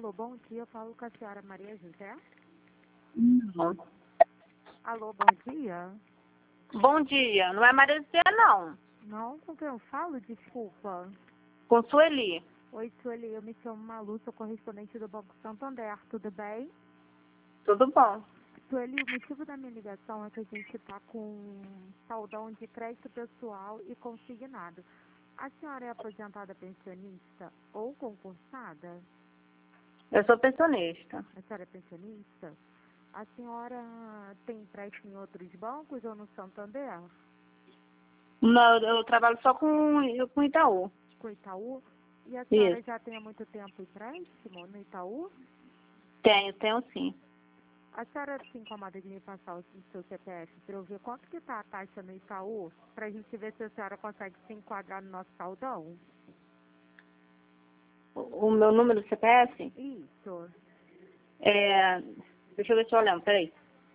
Alô, bom dia. Eu falo com a senhora Maria José. Não. Alô, bom dia. Bom dia. Não é Maria José, não. Não, com quem eu falo? Desculpa. Com Sueli. Oi, Sueli. Eu me chamo Malu, sou correspondente do Banco Santander. Tudo bem? Tudo bom. Sueli, o motivo da minha ligação é que a gente está com saldão de crédito pessoal e consignado. A senhora é aposentada pensionista ou concursada? Eu sou pensionista. A senhora é pensionista? A senhora tem empréstimo em outros bancos ou no Santander? Não, eu trabalho só com Itaú. Com o Itaú? E a senhora Isso. já tem há muito tempo empréstimo no Itaú? Tenho sim. A senhora se incomoda de me passar o seu CPF para eu ver quanto que está a taxa no Itaú, para a gente ver se a senhora consegue se enquadrar no nosso saldão? O meu número do CPF Isso. é... Deixa eu ver se eu lembro, peraí.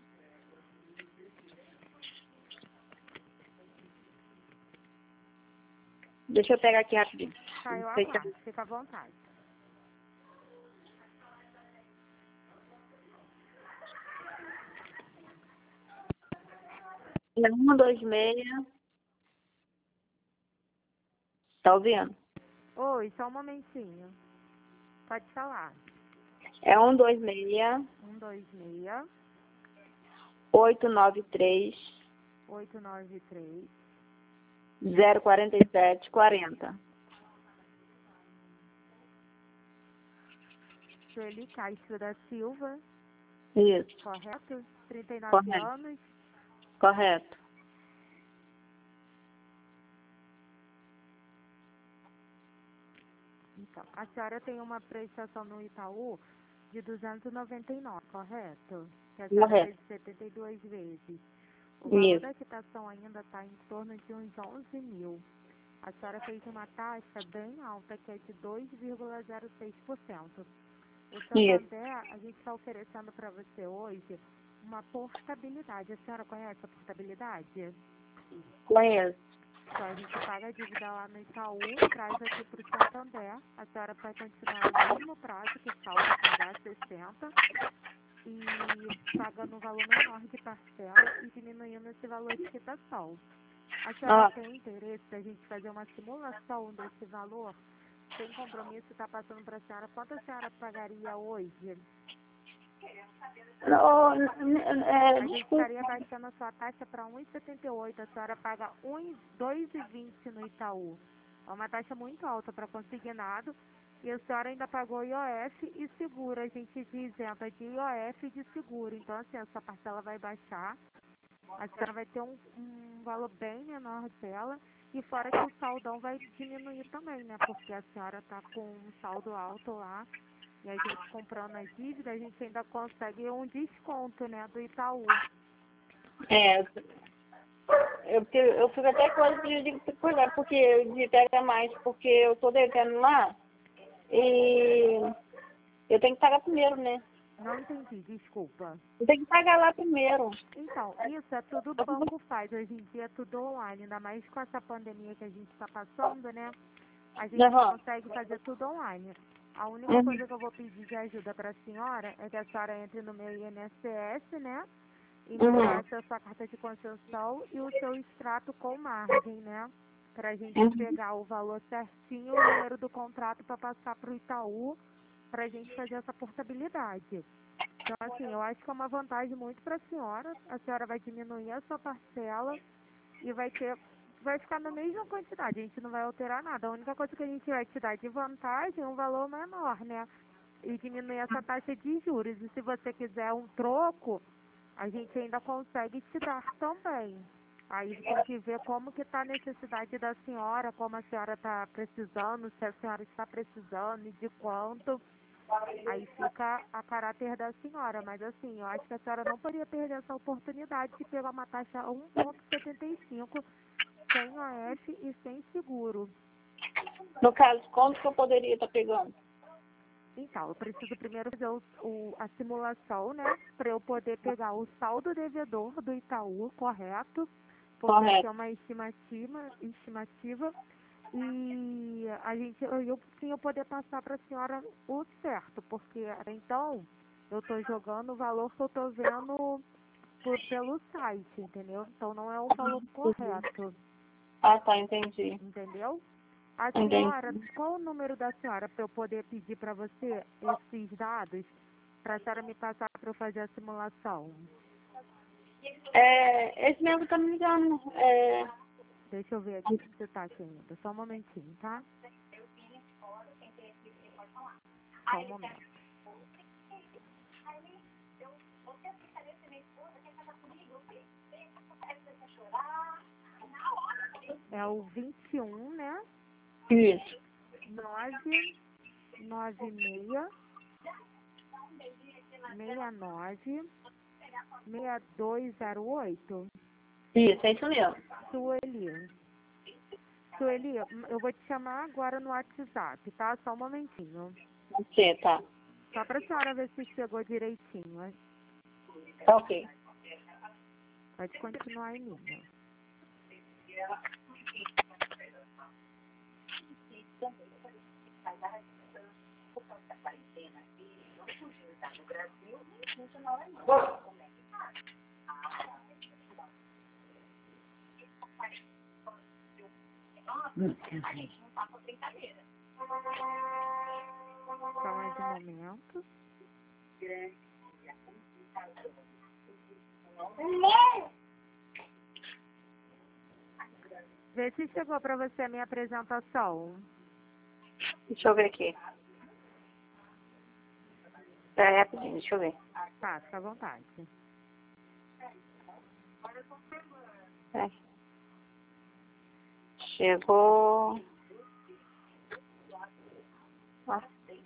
Deixa eu pegar aqui rapidinho. Tá, eu Não sei se- aguardo. Fica à vontade. É 126. Tá ouvindo? Oi, só um momentinho. Pode falar. É 126 126 893 893 047 40. Sueli Castro da Silva, Isso. correto? 39 Correto. anos. Correto. Então, a senhora tem uma prestação no Itaú de 299, correto? Que a senhora Correto. fez 72 vezes. O valor Isso. da quitação ainda está em torno de uns 11 mil. A senhora fez uma taxa bem alta, que é de 2,06%. O Isso. Santander, a gente está oferecendo para você hoje uma portabilidade. A senhora conhece a portabilidade? Conheço. Então, a gente paga a dívida lá no Itaú, traz aqui para o Santander. A senhora vai continuar no mesmo prazo, que saldo a pagar 60, e pagando um valor menor de parcela e diminuindo esse valor de quitação. A senhora Ah, tem interesse da gente fazer uma simulação desse valor? Sem compromisso, está passando para a senhora. Quanto a senhora pagaria hoje? não, A gente desculpa. estaria baixando a sua taxa para 1,78. A senhora paga 2,20 no Itaú. É uma taxa muito alta para consignado. E a senhora ainda pagou IOF e seguro. A gente isenta de IOF e de seguro. Então, assim, a sua parcela vai baixar. A senhora vai ter um valor bem menor dela. E fora que o saldão vai diminuir também, né? Porque a senhora está com um saldo alto lá. E a gente comprando a dívida, a gente ainda consegue um desconto, né, do Itaú. É, eu fico até coisa de cuidar, porque de pega mais, porque eu tô devendo lá e eu tenho que pagar primeiro, né? Não entendi, desculpa. Eu tenho que pagar lá primeiro. Então, isso é tudo o banco faz. Hoje em dia é tudo online, ainda mais com essa pandemia que a gente está passando, né? A gente Aham. consegue fazer tudo online. A única Uhum. coisa que eu vou pedir de ajuda para a senhora é que a senhora entre no meu INSS, né? E me Uhum. passe a sua carta de concessão e o seu extrato com margem, né? Para a gente Uhum. pegar o valor certinho, o número do contrato para passar para o Itaú, para a gente fazer essa portabilidade. Então, assim, eu acho que é uma vantagem muito para a senhora. A senhora vai diminuir a sua parcela e vai ficar na mesma quantidade. A gente não vai alterar nada. A única coisa que a gente vai te dar de vantagem é um valor menor, né? E diminuir essa taxa de juros. E se você quiser um troco, a gente ainda consegue te dar também. Aí tem que ver como que está a necessidade da senhora, como a senhora está precisando, se a senhora está precisando e de quanto. Aí fica a caráter da senhora, mas assim, eu acho que a senhora não poderia perder essa oportunidade de pegar uma taxa 1,75 sem OF e sem seguro. No caso, quanto que eu poderia estar pegando? Então, eu preciso primeiro fazer a simulação, né, para eu poder pegar o saldo devedor do Itaú, correto? Porque aqui é Correto. uma estimativa E sim, eu poder passar para a senhora o certo, porque então eu estou jogando o valor que eu estou vendo pelo site, entendeu? Então não é o valor correto, Ah, tá, entendi. entendeu? A Entendi. senhora, qual o número da senhora para eu poder pedir para você esses dados para a senhora me passar para eu fazer a simulação? Esse mesmo tá me ligando. Deixa eu ver aqui se você tá aqui ainda. Só um momentinho, tá? Só um momento. É o 21, né? Isso. 996 69 6208. Isso, é isso mesmo. Sueli. Sueli, eu vou te chamar agora no WhatsApp, tá? Só um momentinho. Você, tá. Só pra senhora ver se chegou direitinho. Tá ok. Pode continuar em linha. Só mais um momento. Vê se chegou pra você a minha apresentação. Deixa eu ver aqui. É rapidinho, deixa eu ver. Tá, fica à vontade. É. Chegou. Ah.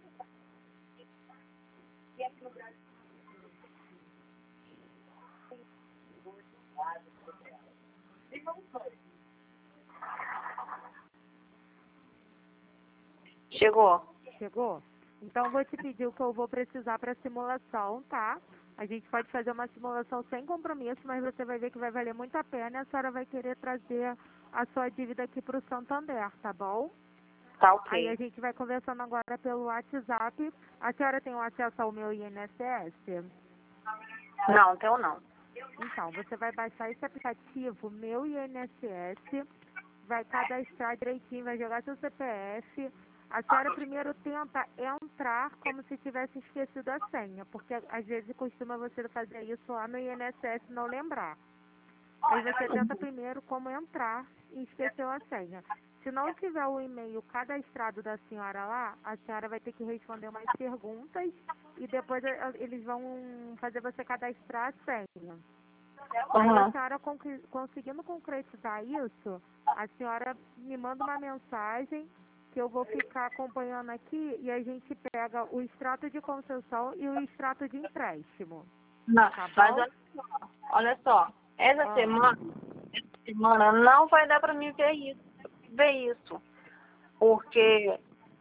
Chegou. Chegou? Então eu vou te pedir o que eu vou precisar para simulação, tá? A gente pode fazer uma simulação sem compromisso, mas você vai ver que vai valer muito a pena e a senhora vai querer trazer a sua dívida aqui para o Santander, tá bom? Tá Aí a ok. gente vai conversando agora pelo WhatsApp. A senhora tem o acesso ao meu INSS? Não, tem ou não. Então, você vai baixar esse aplicativo, Meu INSS, vai cadastrar direitinho, vai jogar seu CPF. A senhora primeiro tenta entrar como se tivesse esquecido a senha, porque às vezes costuma você fazer isso lá no INSS e não lembrar. Aí você tenta primeiro como entrar e esqueceu a senha. Se não tiver o e-mail cadastrado da senhora lá, a senhora vai ter que responder umas perguntas e depois eles vão fazer você cadastrar a senha. Aí a Uhum. senhora conseguindo concretizar isso, a senhora me manda uma mensagem que eu vou ficar acompanhando aqui e a gente pega o extrato de concessão e o extrato de empréstimo. Não, Tá mas bom? olha só. Essa Ah, semana não vai dar pra mim ver isso. Porque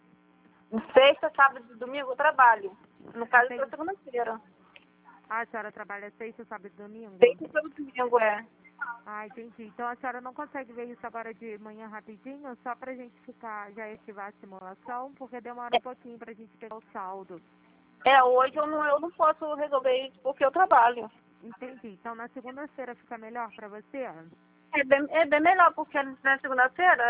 sexta, sábado e domingo eu trabalho. No caso, tem... foi segunda-feira. a senhora trabalha sexta, sábado e domingo? Sexta, sábado e domingo, Ah, entendi. Então a senhora não consegue ver isso agora de manhã rapidinho, só pra gente ficar, já ativar a simulação, porque demora um pouquinho pra gente pegar o saldo. Hoje eu não posso resolver isso porque eu trabalho. Entendi. Então na segunda-feira fica melhor pra você? É bem melhor, porque na segunda-feira,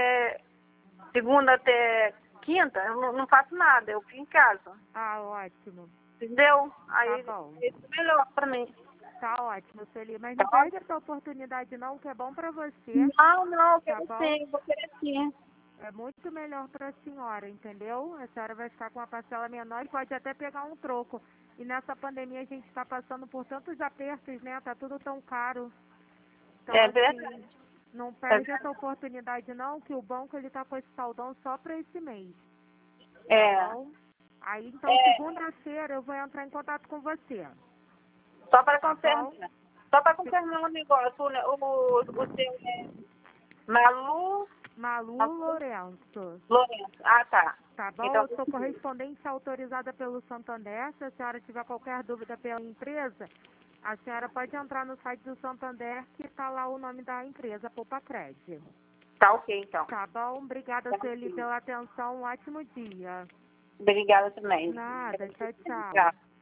segunda até quinta, eu não faço nada, eu fico em casa. Ah, ótimo. Entendeu? Tá Aí bom. isso é melhor pra mim. Tá ótimo, Sueli. Mas Tá não perde ótimo? essa oportunidade não, que é bom pra você, Não, eu tá quero bom? sim, eu vou querer sim. É muito melhor pra senhora, entendeu? A senhora vai ficar com uma parcela menor e pode até pegar um troco. E nessa pandemia a gente está passando por tantos apertos, né? Tá tudo tão caro. Então, É assim, verdade. não É perde essa verdade. oportunidade não, que o banco ele tá com esse saldão só para esse mês, tá É, bom? Aí, então, é, segunda-feira eu vou entrar em contato com você, só para tá confirmar. bom? Só para confirmar um negócio, o seu é Malu Malu Lourenço, Lourenço. Ah, tá. tá bom? Então, Eu sou correspondente autorizada pelo Santander. Se a senhora tiver qualquer dúvida pela empresa, a senhora pode entrar no site do Santander, que está lá o nome da empresa, Poupa Crédito. Tá ok, então. Tá bom? Obrigada, Sueli, pela atenção. Um ótimo dia. Obrigada também. Nada. Tchau, tchau. Tchau.